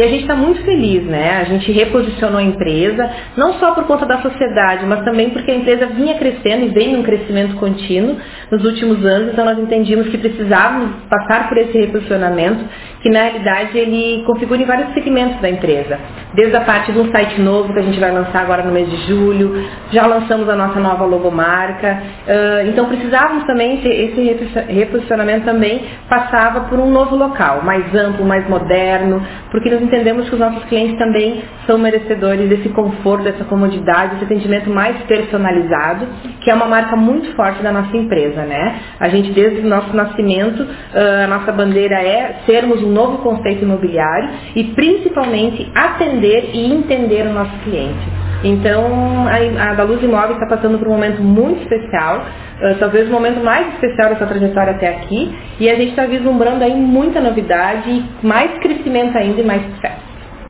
E a gente está muito feliz, né? A gente reposicionou a empresa, não só por conta da sociedade, mas também porque a empresa vinha crescendo e vem num crescimento contínuo nos últimos anos, então nós entendíamos que precisávamos passar por esse reposicionamento, que na realidade ele configura em vários segmentos da empresa. Desde a parte de um site novo que a gente vai lançar agora no mês de julho, já lançamos a nossa nova logomarca, então precisávamos também, esse reposicionamento também passava por um novo local, mais amplo, mais moderno, porque nós entendemos que os nossos clientes também são merecedores desse conforto, dessa comodidade, desse atendimento mais personalizado, que é uma marca muito forte da nossa empresa, né? A gente, desde o nosso nascimento, a nossa bandeira é sermos um novo conceito imobiliário e principalmente atender e entender o nosso cliente. Então, a Daluz Imóveis está passando por um momento muito especial, talvez o momento mais especial dessa trajetória até aqui, e a gente está vislumbrando aí muita novidade, mais crescimento ainda e mais sucesso.